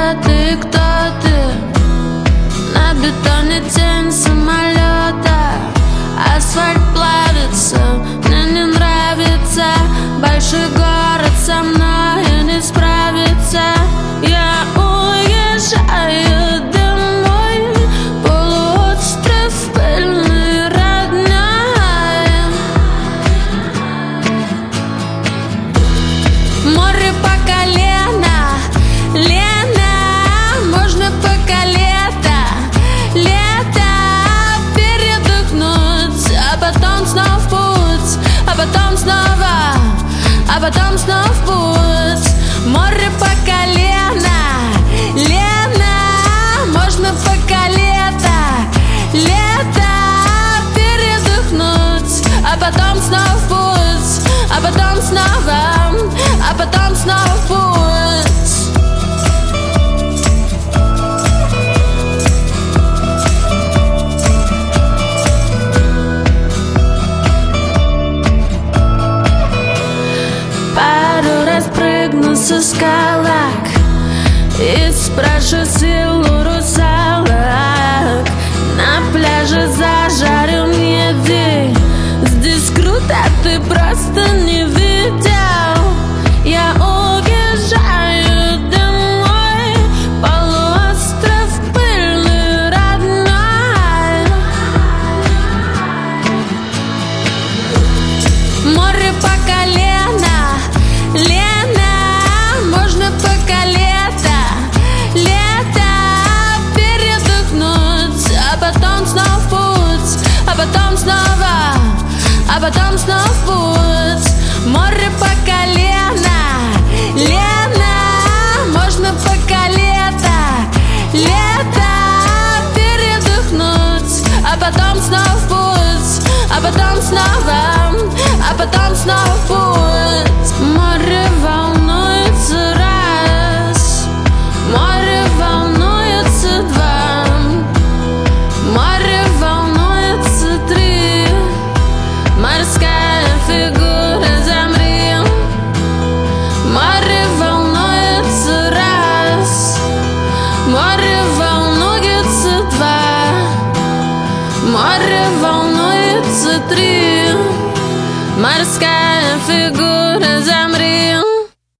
кто ты? На бетоне тень самолета, асфальт плавится, мне не нравится. Большой город со мной не справится. Я уезжаю домой, полуостров пыльный, родная. Море по колено, Лена, можно пока лето передохнуть, а потом снова в путь, а потом снова в путь. Море по колено, Лена, можно пока лето передохнуть, а потом снова в путь, а потом снова в путь. Пару раз прыгну со скалок и спрошу силу русалок. На пляже зажарю меди, здесь круто, ты просто не видел. Я уезжаю домой, полуостров пыльный, родной. Море по колено, Лена, можно пока лето передохнуть, а потом снова в путь, а потом снова в путь. Море по колено, Лена, можно пока лето передохнуть, а потом снова в путь, а потом снова в путь. Море волнуется раз, море волнуется два, море волнуется три. Морская фигура, замри. Море волнуется раз, море волнуется два, море волнуется три. Морская фигура, замри.